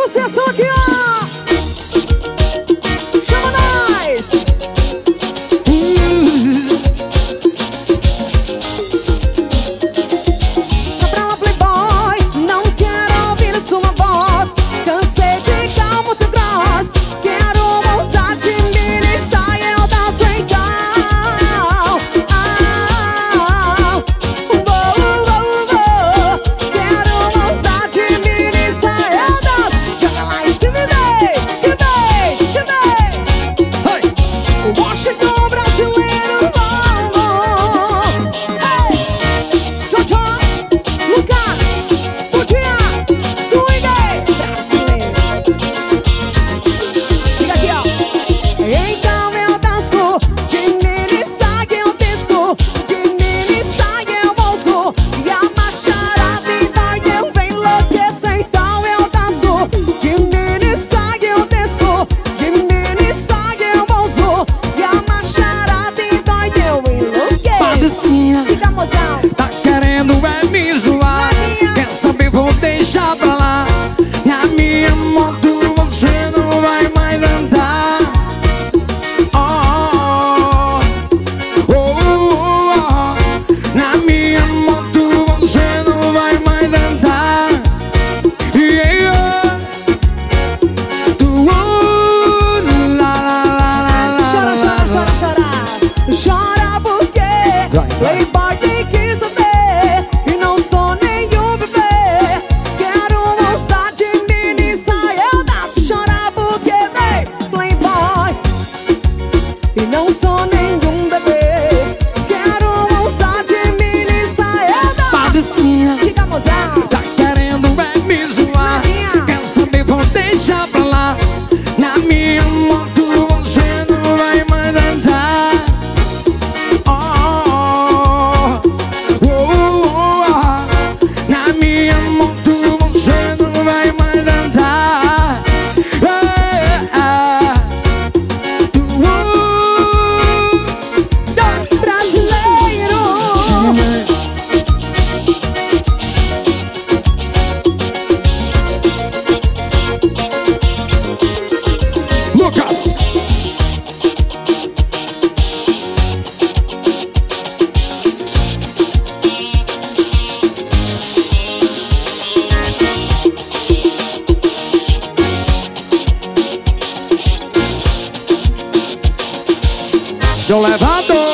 Sucesso aqui, ó. Chama nós. Só pra lá, playboy, não quero ouvir sua voz. Cansei de calmo teu cross. Quero ousar de mini saia, eu danço igual. Quero ousar de mini saia, eu danço. Joga lá em cima e vem, que vem, que vem. O Washington brasileiro, vamos. Jojo, Lucas, Putinha, swing brasileiro. Fica aqui, ó. Então eu danço, de mini saia eu desço, de mini saia eu ouço, e a macharada então eu venho enlouquecer. Então eu danço, de mini saia eu desço, de mini saia eu ouço, e a macharada então eu enlouqueço. Patricinha, Diga, mozão. tá querendo é me zoar. Quer saber, vou deixar pra lá. Na minha moto você não vai mais andar. Oh, oh, oh, oh. Na minha moto você não vai mais andar. Yeah. Tu, la, la, Chora, chora, chora, chora. Chora porque playboy tem que saber que não sou nenhum bebê. Quero ousar de mini saia, eu danço. Chora porque vem playboy e não sou nenhum bebê. Quero ousar de mini saia, eu danço. Patricinha, Diga, mozão. tá querendo é me zoar. Quer saber, vou deixar pra lá. Na minha moto você não vai mais andar. Oh, oh, oh, oh. Na minha moto você não vai mais andar. Brasileiro. Lucas, João Levador.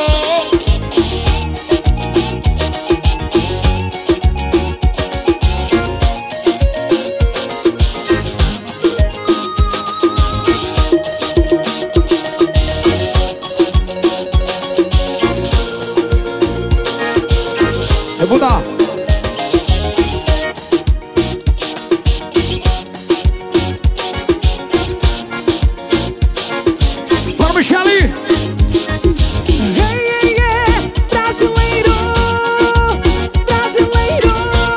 Eu vou dar. Bora, Michele. Brasileiro, brasileiro,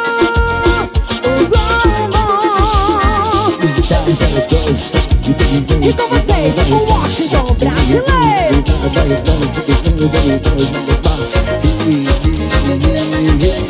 e com vocês, o Washington brasileiro.